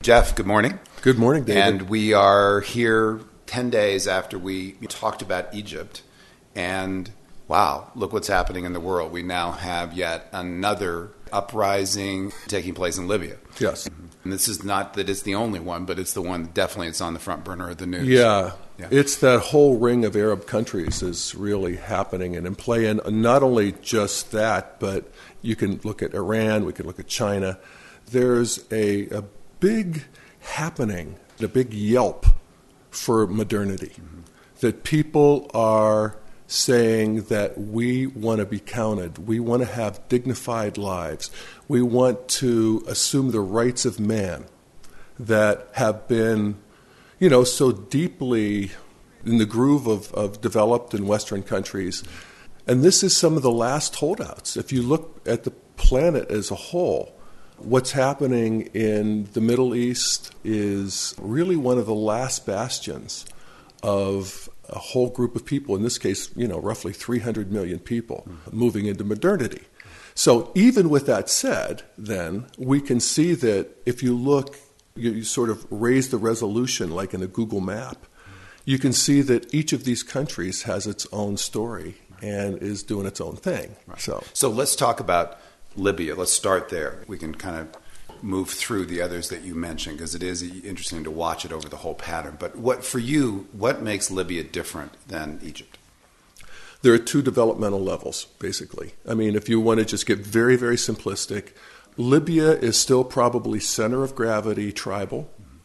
Jeff, good morning. Good morning, David. And we are here 10 days after we talked about Egypt. And wow, look what's happening in the world. We now have yet another uprising taking place in Libya. Yes. And this is not that it's the only one, but it's the one that definitely it's on the front burner of the news. Yeah. It's that whole ring of Arab countries is really happening and in play. And not only just that, but you can look at Iran, we can look at China. There's a big happening, a big yelp for modernity, that people are saying that we want to be counted, we want to have dignified lives, we want to assume the rights of man that have been, so deeply in the groove of developed and Western countries. And this is some of the last holdouts. If you look at the planet as a whole, what's happening in the Middle East is really one of the last bastions of a whole group of people, in this case, roughly 300 million people moving into modernity. So even with that said, then, we can see that if you look, you sort of raise the resolution like in a Google map, you can see that each of these countries has its own story and is doing its own thing. Right. So let's talk about Libya. Let's start there. We can kind of move through the others that you mentioned because it is interesting to watch it over the whole pattern. But what makes Libya different than Egypt? There are two developmental levels, basically. I mean, if you want to just get very, very simplistic, Libya is still probably center of gravity tribal,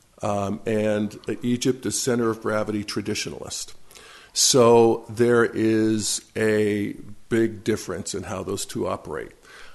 and Egypt is center of gravity traditionalist. So there is a big difference in how those two operate.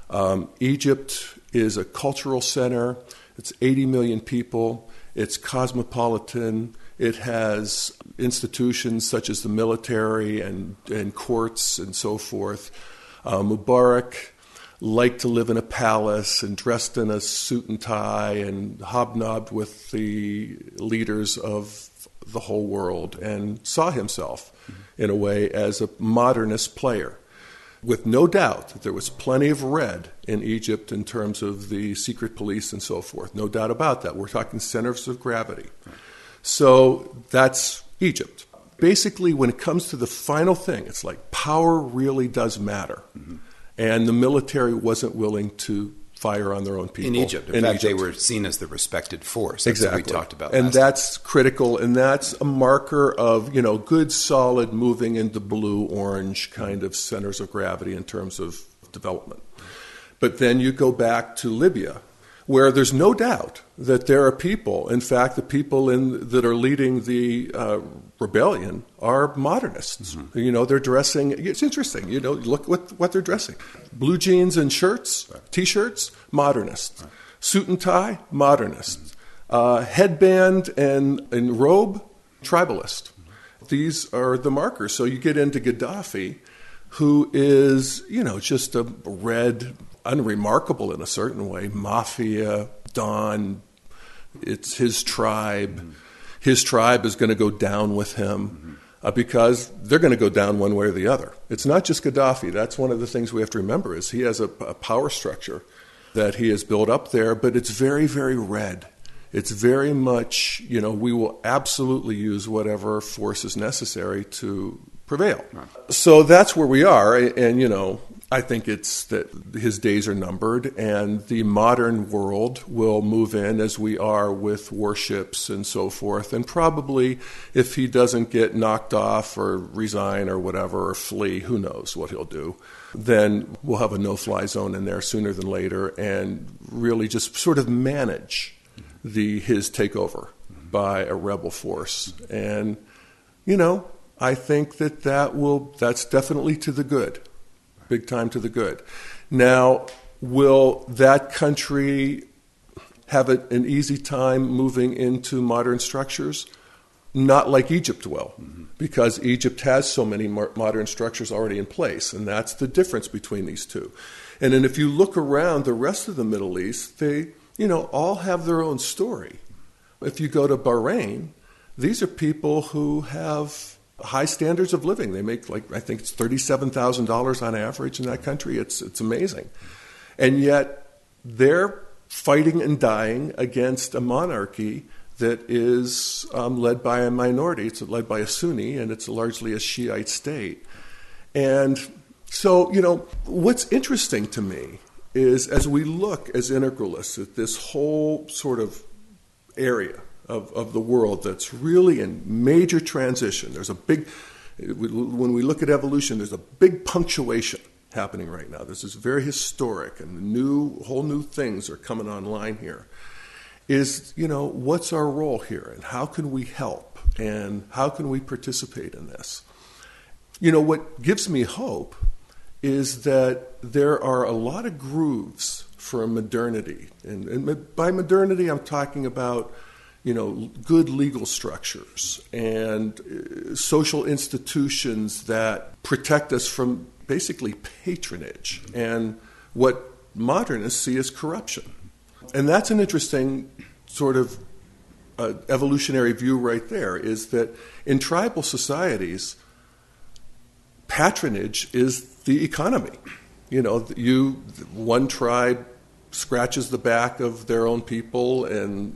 Egypt is a cultural center. It's 80 million people. It's cosmopolitan. It has institutions such as the military and courts and so forth. Mubarak liked to live in a palace and dressed in a suit and tie and hobnobbed with the leaders of the whole world and saw himself, in a way, as a modernist player. With no doubt that there was plenty of red in Egypt in terms of the secret police and so forth. No doubt about that. We're talking centers of gravity. So that's Egypt. Basically, when it comes to the final thing, it's like power really does matter. And the military wasn't willing to fire on their own people. In Egypt. In fact, they were seen as the respected force. That's exactly. What we talked about. And that's critical, and that's a marker of, good, solid, moving into blue-orange kind of centers of gravity in terms of development. But then you go back to Libya, where there's no doubt that there are people, in fact, the people that are leading the rebellion are modernists. They're dressing, it's interesting, look what they're dressing. Blue jeans and shirts, T-shirts, modernist. Suit and tie, modernist. Headband and robe, tribalist. These are the markers. So you get into Gaddafi, who is, just a red, unremarkable in a certain way, mafia, Don. It's his tribe. His tribe is going to go down with him because they're going to go down one way or the other. It's not just Gaddafi. That's one of the things we have to remember is he has a power structure that he has built up there, but it's very, very red. It's very much, we will absolutely use whatever force is necessary to prevail. Right. So that's where we are, and, I think it's that his days are numbered, and the modern world will move in as we are with warships and so forth. And probably if he doesn't get knocked off or resign or whatever or flee, who knows what he'll do, then we'll have a no-fly zone in there sooner than later and really just sort of manage his takeover by a rebel force. And, I think that's definitely to the good. Big time to the good. Now, will that country have an easy time moving into modern structures? Not like Egypt will, because Egypt has so many modern structures already in place, and that's the difference between these two. And then if you look around the rest of the Middle East, they, all have their own story. If you go to Bahrain, these are people who have high standards of living. They make I think it's $37,000 on average in that country. It's amazing. And yet their fighting and dying against a monarchy that is led by a minority. It's led by a Sunni, and it's largely a Shiite state. And so, what's interesting to me is as we look as integralists at this whole sort of area of the world that's really in major transition, when we look at evolution, there's a big punctuation happening right now. This is very historic, and whole new things are coming online here. Is, what's our role here, and how can we help, and how can we participate in this? What gives me hope is that there are a lot of grooves for modernity. And by modernity, I'm talking about, good legal structures and social institutions that protect us from basically patronage and what modernists see as corruption. And that's an interesting sort of evolutionary view right there, is that in tribal societies, patronage is the economy. One tribe scratches the back of their own people, and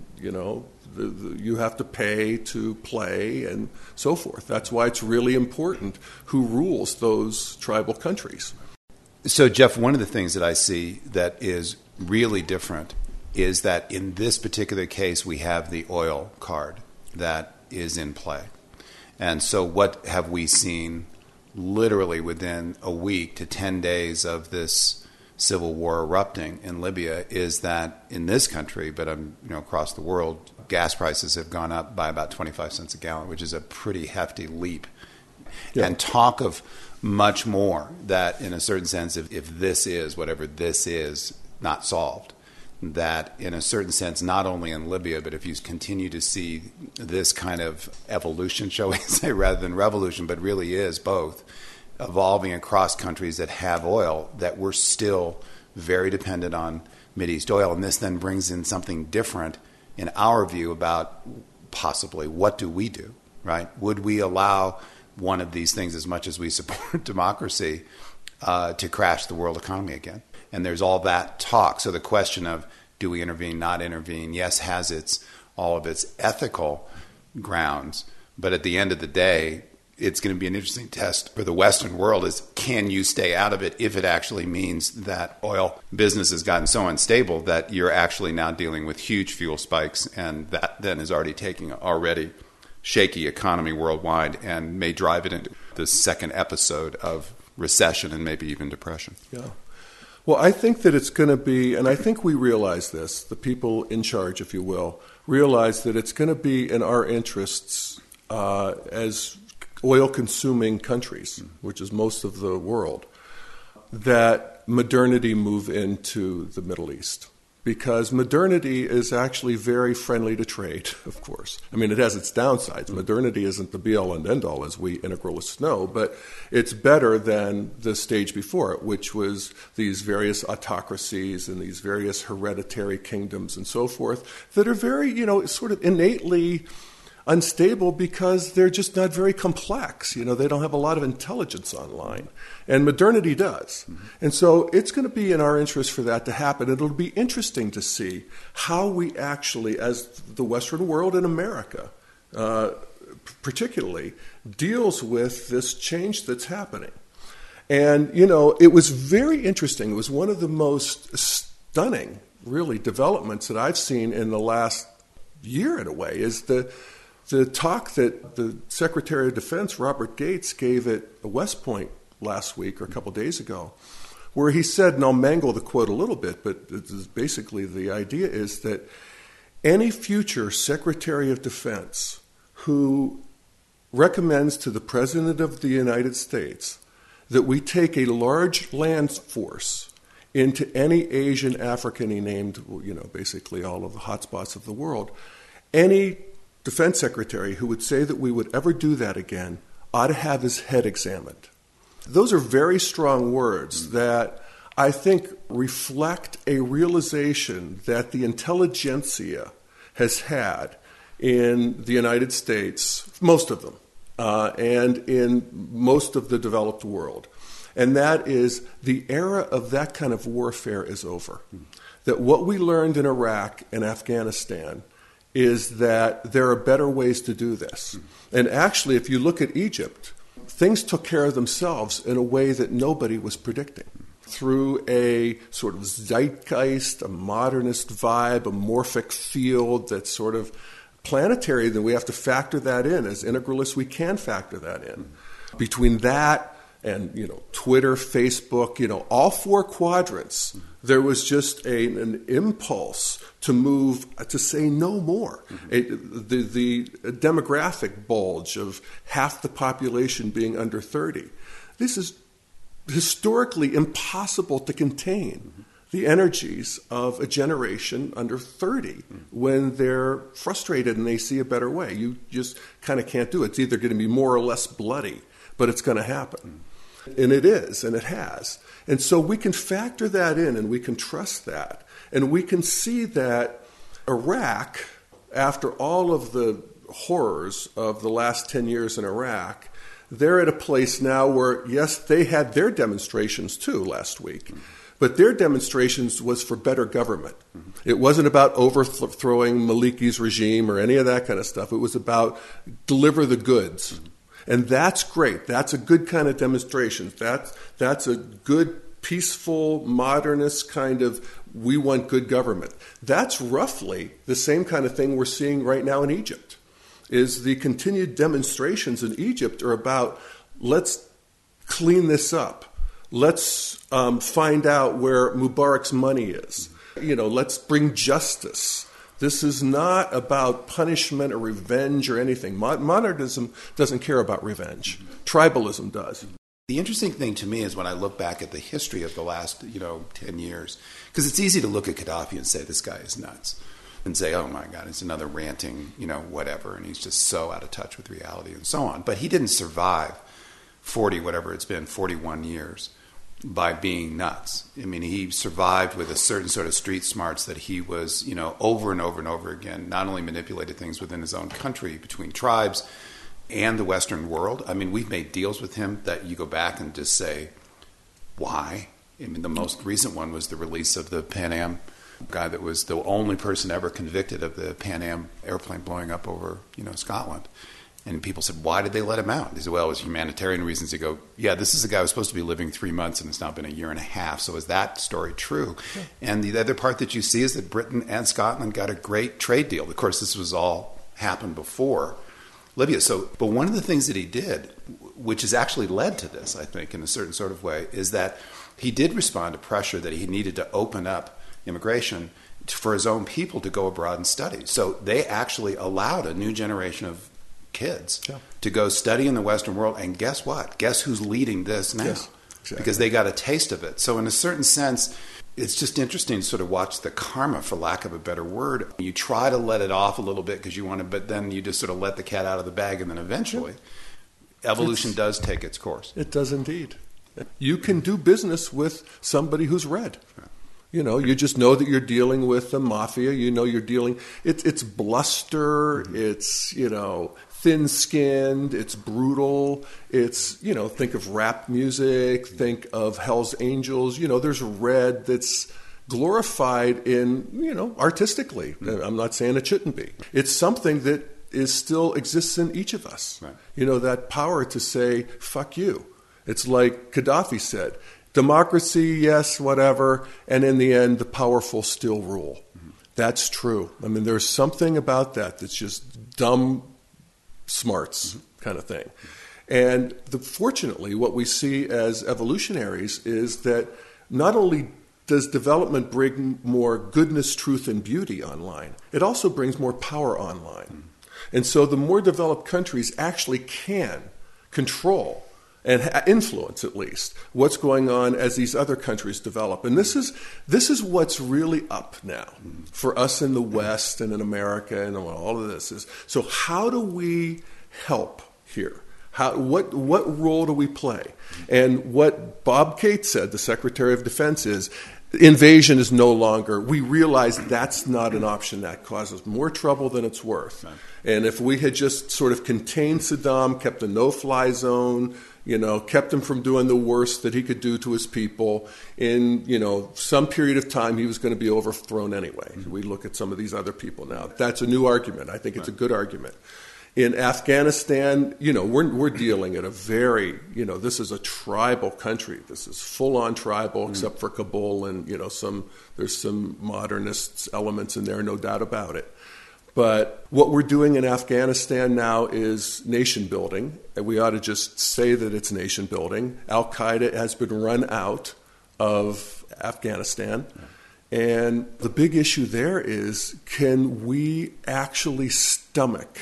you have to pay to play and so forth. That's why it's really important who rules those tribal countries. So, Jeff, one of the things that I see that is really different is that in this particular case, we have the oil card that is in play. And so what have we seen literally within a week to 10 days of this civil war erupting in Libya is that in this country, but across the world, gas prices have gone up by about 25 cents a gallon, which is a pretty hefty leap. Yeah. And talk of much more that, in a certain sense, if this is, whatever this is, not solved, that in a certain sense, not only in Libya, but if you continue to see this kind of evolution, shall we say, rather than revolution, but really is both, evolving across countries that have oil, that we're still very dependent on Mideast oil. And this then brings in something different in our view about possibly what do we do, right? Would we allow one of these things, as much as we support democracy, to crash the world economy again? And there's all that talk. So the question of do we intervene, not intervene, yes, has all of its ethical grounds. But at the end of the day, it's going to be an interesting test for the Western world is, can you stay out of it if it actually means that oil business has gotten so unstable that you're actually now dealing with huge fuel spikes, and that then is already taking an already shaky economy worldwide and may drive it into the second episode of recession and maybe even depression. Yeah. Well, I think that it's going to be, and I think we realize this, the people in charge, if you will, realize that it's going to be in our interests as oil-consuming countries, which is most of the world, that modernity move into the Middle East. Because modernity is actually very friendly to trade, of course. I mean, it has its downsides. Modernity isn't the be-all and end-all, as we integralists know, but it's better than the stage before it, which was these various autocracies and these various hereditary kingdoms and so forth that are very, sort of innately unstable because they're just not very complex. They don't have a lot of intelligence online. And modernity does. Mm-hmm. And so it's going to be in our interest for that to happen. It'll be interesting to see how we actually, as the Western world and America particularly, deals with this change that's happening. And, it was very interesting. It was one of the most stunning, really, developments that I've seen in the last year, in a way, is the talk that the Secretary of Defense, Robert Gates, gave at West Point last week or a couple days ago, where he said, and I'll mangle the quote a little bit, but basically the idea is that any future Secretary of Defense who recommends to the President of the United States that we take a large land force into any Asian, African, he named, basically all of the hotspots of the world, any defense secretary who would say that we would ever do that again ought to have his head examined. Those are very strong words that I think reflect a realization that the intelligentsia has had in the United States, most of them, and in most of the developed world. And that is the era of that kind of warfare is over. that what we learned in Iraq and Afghanistan is that there are better ways to do this. And actually, if you look at Egypt, things took care of themselves in a way that nobody was predicting. Through a sort of zeitgeist, a modernist vibe, a morphic field that's sort of planetary, then we have to factor that in. As integralists, we can factor that in. Between that and, Twitter, Facebook, all four quadrants, there was just an impulse to move, to say no more. The demographic bulge of half the population being under 30. This is historically impossible to contain the energies of a generation under 30 when they're frustrated and they see a better way. You just kind of can't do it. It's either going to be more or less bloody, but it's going to happen. And it is, and it has. And so we can factor that in and we can trust that. And we can see that Iraq, after all of the horrors of the last 10 years in Iraq, they're at a place now where, yes, they had their demonstrations too last week, but their demonstrations was for better government. It wasn't about overthrowing Maliki's regime or any of that kind of stuff. It was about deliver the goods. And that's great. That's a good kind of demonstration. That's a good, peaceful, modernist kind of, we want good government. That's roughly the same kind of thing we're seeing right now in Egypt. Is the continued demonstrations in Egypt are about, let's clean this up. Let's find out where Mubarak's money is. Let's bring justice. This is not about punishment or revenge or anything. Modernism doesn't care about revenge. Tribalism does. The interesting thing to me is when I look back at the history of the last, 10 years, because it's easy to look at Gaddafi and say, this guy is nuts. And say, oh my God, it's another ranting, whatever, and he's just so out of touch with reality and so on. But he didn't survive 41 years by being nuts. I mean, he survived with a certain sort of street smarts that he was, over and over and over again, not only manipulated things within his own country, between tribes and the Western world. I mean, we've made deals with him that you go back and just say, why? I mean, the most recent one was the release of the Pan Am guy that was the only person ever convicted of the Pan Am airplane blowing up over, Scotland. And people said, why did they let him out? He said, well, it was humanitarian reasons. You go, yeah, this is a guy who was supposed to be living 3 months and it's now been a year and a half. So is that story true? Yeah. And the other part that you see is that Britain and Scotland got a great trade deal. Of course, this was all happened before Libya. But one of the things that he did, which has actually led to this, I think, in a certain sort of way, is that he did respond to pressure that he needed to open up immigration for his own people to go abroad and study. So they actually allowed a new generation of kids to go study in the Western world. And guess what? Guess who's leading this now? Yes, exactly. Because they got a taste of it. So in a certain sense, it's just interesting to sort of watch the karma, for lack of a better word. You try to let it off a little bit because you want to, but then you just sort of let the cat out of the bag, and then eventually evolution does take its course. It does indeed. You can do business with somebody who's red. Right. You just know that you're dealing with the mafia. You're dealing. It's bluster. Mm-hmm. It's thin-skinned. It's brutal. It's think of rap music. Think of Hell's Angels. There's red that's glorified in artistically. Mm-hmm. I'm not saying it shouldn't be. It's something that still exists in each of us. Right. That power to say fuck you. It's like Gaddafi said. Democracy, yes, whatever, and in the end, the powerful still rule. Mm-hmm. That's true. I mean, there's something about that that's just dumb smarts kind of thing. And fortunately, what we see as evolutionaries is that not only does development bring more goodness, truth, and beauty online, it also brings more power online. Mm-hmm. And so the more developed countries actually can control and influence, at least, what's going on as these other countries develop. And this is what's really up now for us in the West and in America and all of this. So how do we help here? What role do we play? And what Bob Cates said, the Secretary of Defense, is invasion is no longer, we realize that's not an option. That causes more trouble than it's worth. Right. And if we had just sort of contained Saddam, kept a no-fly zone, kept him from doing the worst that he could do to his people, in, some period of time he was going to be overthrown anyway. Mm-hmm. We look at some of these other people now. That's a new argument. I think it's a good argument. In Afghanistan, we're dealing at a very, this is a tribal country. This is full-on tribal, except for Kabul, and there's some modernist elements in there, no doubt about it. But what we're doing in Afghanistan now is nation building, and we ought to just say that it's nation building. Al-Qaeda has been run out of Afghanistan. And the big issue there is, can we actually stomach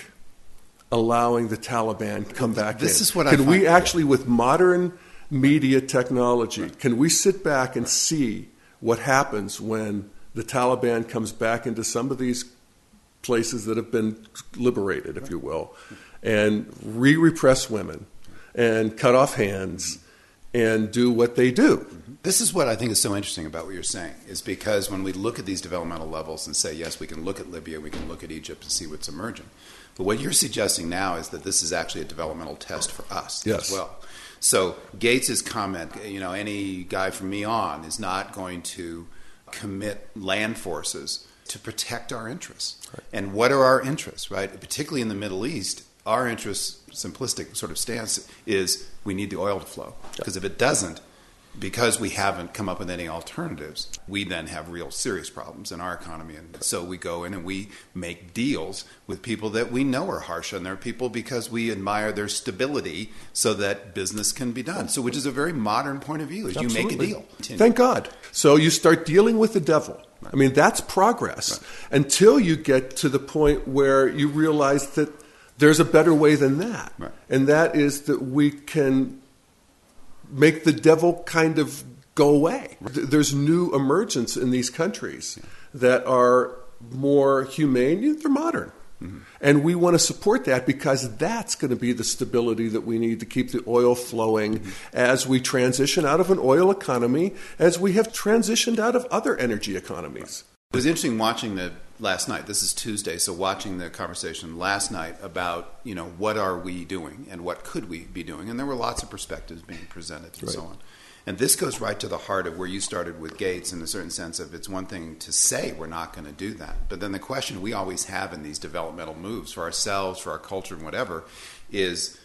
allowing the Taliban to come back in? This is what can we actually, with modern media technology, can we sit back and see what happens when the Taliban comes back into some of these places that have been liberated, if you will, and repress women and cut off hands and do what they do? This is what I think is so interesting about what you're saying, is because when we look at these developmental levels and say, yes, we can look at Libya, we can look at Egypt and see what's emerging. But what you're suggesting now is that this is actually a developmental test for us as well. So Gates's comment, any guy from me on is not going to commit land forces to protect our interests. Right. And what are our interests, right? Particularly in the Middle East, our interest, simplistic sort of stance, is we need the oil to flow. Because if it doesn't, because we haven't come up with any alternatives, we then have real serious problems in our economy. And so we go in and we make deals with people that we know are harsh on their people because we admire their stability so that business can be done. So which is a very modern point of view, is Absolutely. You make a deal. Thank God. So you start dealing with the devil. I mean, that's progress. Right. Until you get to the point where you realize that there's a better way than that. Right. And that is that we can make the devil kind of go away. There's new emergence in these countries that are more humane. They're modern. Mm-hmm. And we want to support that because that's going to be the stability that we need to keep the oil flowing as we transition out of an oil economy, as we have transitioned out of other energy economies. It was interesting watching last night. This is Tuesday, so watching the conversation last night about, what are we doing and what could we be doing? And there were lots of perspectives being presented and so on. And this goes right to the heart of where you started with Gates in a certain sense of it's one thing to say we're not going to do that. But then the question we always have in these developmental moves for ourselves, for our culture and whatever is,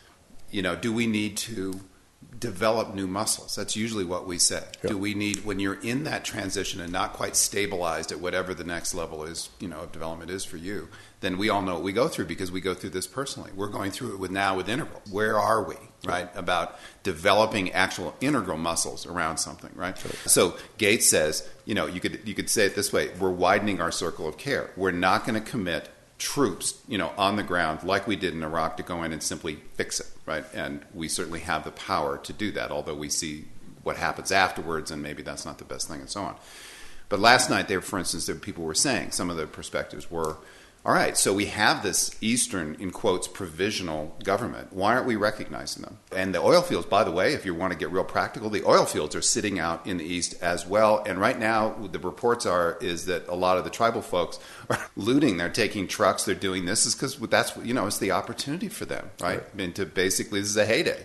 do we need to develop new muscles? That's usually what we say. Yeah. Do we need, when you're in that transition and not quite stabilized at whatever the next level is, of development is for you, then we all know what we go through because we go through this personally. We're going through it with interval. Where are we, right? About developing actual integral muscles around something, right? Sure. So Gates says, you could say it this way: we're widening our circle of care. We're not going to commit troops, on the ground like we did in Iraq to go in and simply fix it, right? And we certainly have the power to do that, although we see what happens afterwards and maybe that's not the best thing and so on. But last night, for instance, people were saying, some of the perspectives were, all right, so we have this Eastern, in quotes, provisional government. Why aren't we recognizing them? And the oil fields, by the way, if you want to get real practical, the oil fields are sitting out in the East as well. And right now, the reports is that a lot of the tribal folks are looting. They're taking trucks. They're doing this is because that's, it's the opportunity for them, right? I mean, this is a heyday.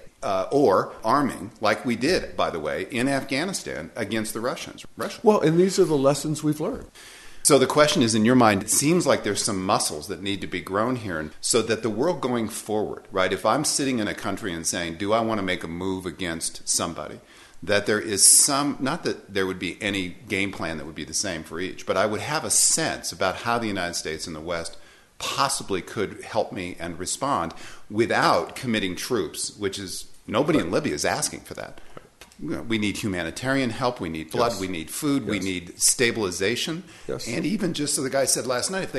Or arming, like we did, by the way, in Afghanistan against the Russians. Well, and these are the lessons we've learned. So the question is, in your mind, it seems like there's some muscles that need to be grown here so that the world going forward, right? If I'm sitting in a country and saying, do I want to make a move against somebody, that there is some, not that there would be any game plan that would be the same for each, but I would have a sense about how the United States and the West possibly could help me and respond without committing troops, which is, nobody in Libya is asking for that. We need humanitarian help. We need blood. Yes. We need food. Yes. We need stabilization. Yes. And even just, so the guy said last night, if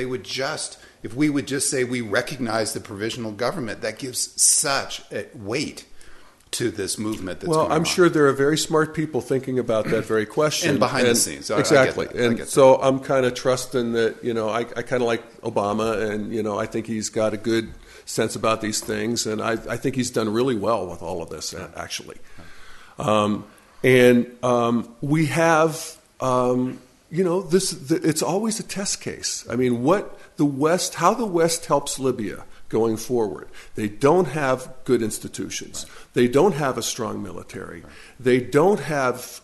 we would just say we recognize the provisional government, that gives such a weight to this movement that's going on. Well, I'm sure there are very smart people thinking about that very question. And behind the scenes. Exactly. So I'm kind of trusting that, I kind of like Obama, and, I think he's got a good sense about these things. And I think he's done really well with all of this, actually. We have it's always a test case. I mean, how the West helps Libya going forward. They don't have good institutions. Right. They don't have a strong military. Right. They don't have.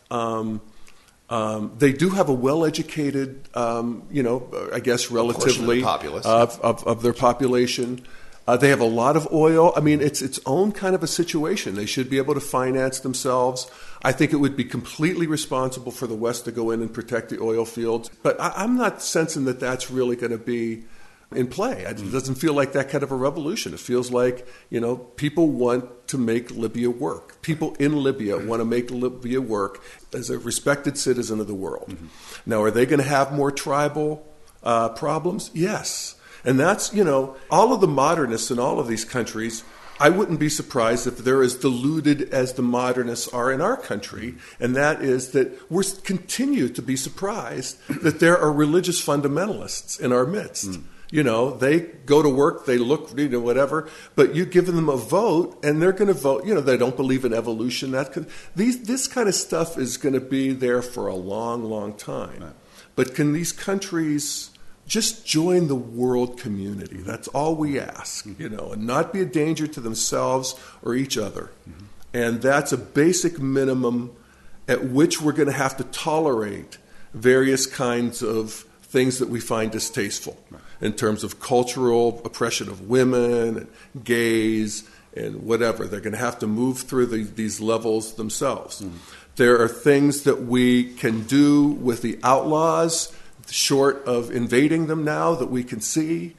They do have a well-educated, I guess, relatively of their population. They have a lot of oil. I mean, it's its own kind of a situation. They should be able to finance themselves. I think it would be completely responsible for the West to go in and protect the oil fields. But I'm not sensing that that's really going to be in play. It doesn't feel like that kind of a revolution. It feels like, people want to make Libya work. People in Libya want to make Libya work as a respected citizen of the world. Mm-hmm. Now, are they going to have more tribal problems? Yes. And that's, all of the modernists in all of these countries, I wouldn't be surprised if they're as deluded as the modernists are in our country, and that is that we continue to be surprised that there are religious fundamentalists in our midst. They go to work, they look, whatever, but you give them a vote, and they're going to vote. They don't believe in evolution. This kind of stuff is going to be there for a long, long time. Right. But can these countries just join the world community? That's all we ask, and not be a danger to themselves or each other. Mm-hmm. And that's a basic minimum at which we're going to have to tolerate various kinds of things that we find distasteful, right, in terms of cultural oppression of women and gays and whatever. They're going to have to move through these levels themselves. Mm-hmm. There are things that we can do with the outlaws, short of invading them now, that we can see.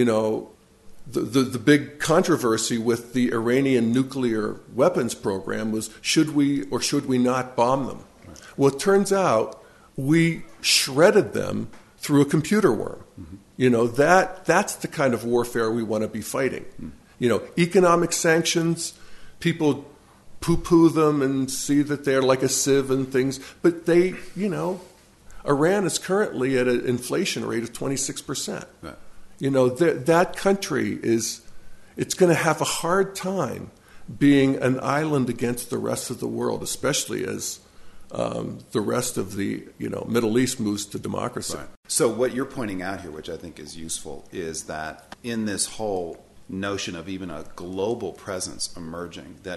The big controversy with the Iranian nuclear weapons program was, should we or should we not bomb them? Right. Well, it turns out we shredded them through a computer worm. Mm-hmm. That's the kind of warfare we want to be fighting. Mm-hmm. Economic sanctions, people poo-poo them and see that they're like a sieve and things, but they, Iran is currently at an inflation rate of 26%. Right. That country it's going to have a hard time being an island against the rest of the world, especially as the rest of the Middle East moves to democracy. Right. So what you're pointing out here, which I think is useful, is that in this whole notion of even a global presence emerging that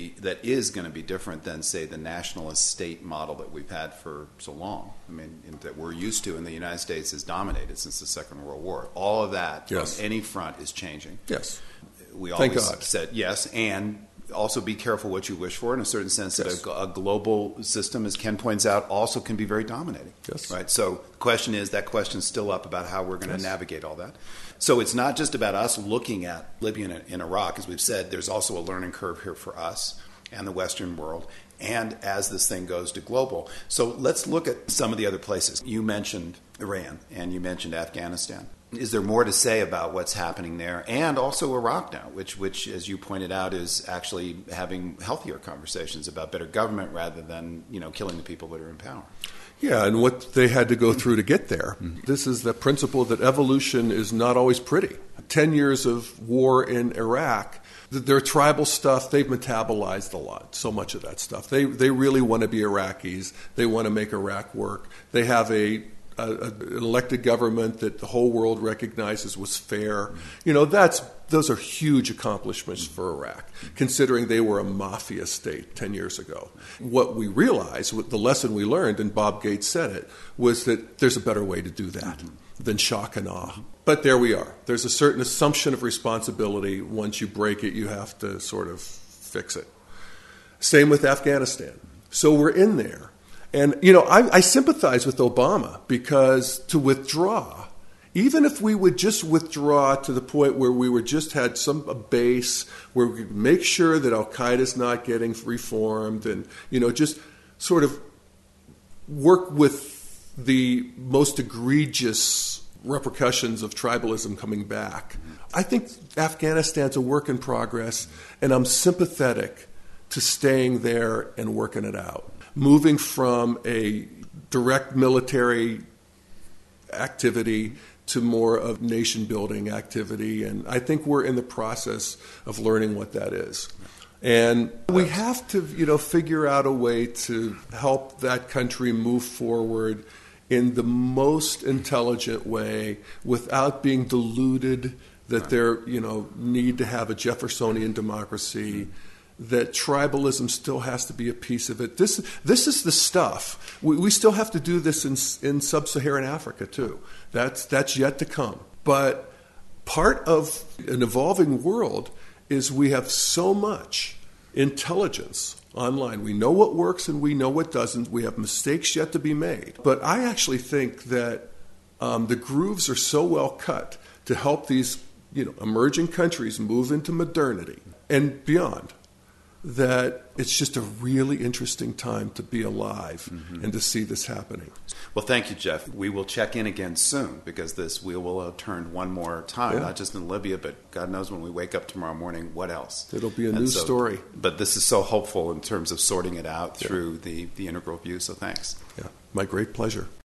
is going to be different than, say, the nationalist state model that we've had for so long. I mean, that we're used to, and the United States has dominated since the Second World War. All of that, yes, on any front is changing. Yes. We Thank always God. said yes, and also be careful what you wish for, in a certain sense, yes, that a global system, as Ken points out, also can be very dominating. Yes. Right? So the question is, that question's still up about how we're going to, yes, navigate all that. So it's not just about us looking at Libya and Iraq. As we've said, there's also a learning curve here for us and the Western world, and as this thing goes to global. So let's look at some of the other places. You mentioned Iran, and you mentioned Afghanistan. Is there more to say about what's happening there, and also Iraq now, which, as you pointed out, is actually having healthier conversations about better government rather than killing the people that are in power? Yeah, and what they had to go through to get there. Mm-hmm. This is the principle that evolution is not always pretty. 10 years of war in Iraq, their tribal stuff, they've metabolized a lot, so much of that stuff. They really want to be Iraqis. They want to make Iraq work. They have an elected government that the whole world recognizes was fair. Mm-hmm. Those are huge accomplishments for Iraq, considering they were a mafia state 10 years ago. What we realized, the lesson we learned, and Bob Gates said it, was that there's a better way to do that than shock and awe. But there we are. There's a certain assumption of responsibility. Once you break it, you have to sort of fix it. Same with Afghanistan. So we're in there. And, I sympathize with Obama, because to withdraw, even if we would just withdraw to the point where we had a base where we could make sure that Al-Qaeda's not getting reformed and, just sort of work with the most egregious repercussions of tribalism coming back. I think Afghanistan's a work in progress, and I'm sympathetic to staying there and working it out. Moving from a direct military activity to more of nation-building activity, and I think we're in the process of learning what that is. And we have to, figure out a way to help that country move forward in the most intelligent way without being deluded that they're, need to have a Jeffersonian democracy, that tribalism still has to be a piece of it. This is the stuff. We still have to do this in sub-Saharan Africa, too. That's yet to come. But part of an evolving world is we have so much intelligence online. We know what works and we know what doesn't. We have mistakes yet to be made. But I actually think that the grooves are so well cut to help these emerging countries move into modernity and beyond, that it's just a really interesting time to be alive and to see this happening. Well, thank you, Jeff. We will check in again soon because this wheel will have turned one more time, not just in Libya, but God knows when we wake up tomorrow morning, what else? It'll be a new story. But this is so hopeful in terms of sorting it out through the integral view, so thanks. Yeah, my great pleasure.